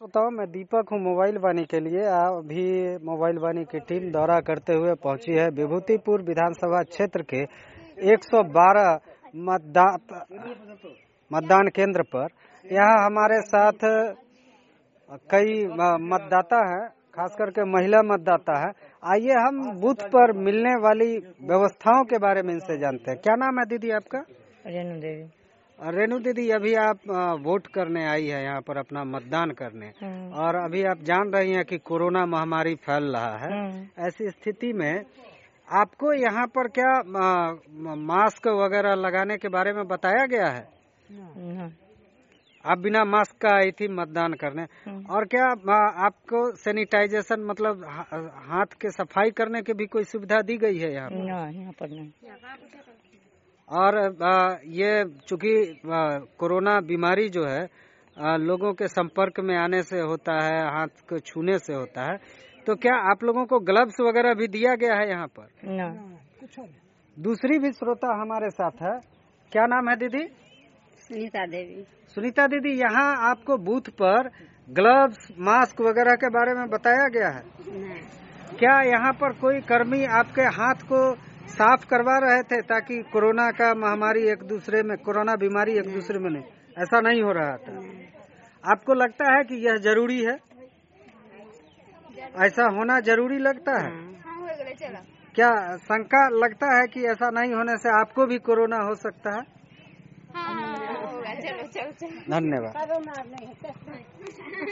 बताओ, मैं दीपक हूँ मोबाइल वाणी के लिए। अभी मोबाइल वाणी की टीम दौरा करते हुए पहुंची है विभूतिपुर विधानसभा क्षेत्र के 112 मतदान केंद्र पर। यहाँ हमारे साथ कई मतदाता हैं, खास करके महिला मतदाता है। आइए हम बूथ पर मिलने वाली व्यवस्थाओं के बारे में इनसे जानते हैं। क्या नाम है दीदी आपका? रेणु देवी। रेणु दीदी, अभी आप वोट करने आई है यहाँ पर, अपना मतदान करने, और अभी आप जान रही हैं कि कोरोना महामारी फैल रहा है। ऐसी स्थिति में आपको यहाँ पर क्या मास्क वगैरह लगाने के बारे में बताया गया है? आप बिना मास्क का आई थी मतदान करने, और क्या आपको सैनिटाइजेशन मतलब हाथ के सफाई करने की भी कोई सुविधा दी गई है यहाँ पर? नहीं। और ये चूंकि कोरोना बीमारी जो है लोगों के संपर्क में आने से होता है, हाथ को छूने से होता है, तो क्या आप लोगों को ग्लव्स वगैरह भी दिया गया है यहाँ पर? नहीं। दूसरी भी श्रोता हमारे साथ है। क्या नाम है दीदी? सुनीता देवी। सुनीता दीदी, यहाँ आपको बूथ पर ग्लव्स, मास्क वगैरह के बारे में बताया गया है? नहीं। क्या यहाँ पर कोई कर्मी आपके हाथ को साफ करवा रहे थे ताकि कोरोना का महामारी कोरोना बीमारी एक दूसरे में नहीं? ऐसा नहीं हो रहा था। आपको लगता है कि यह जरूरी है? ऐसा होना जरूरी लगता है? क्या शंका लगता है कि ऐसा नहीं होने से आपको भी कोरोना हो सकता है? धन्यवाद।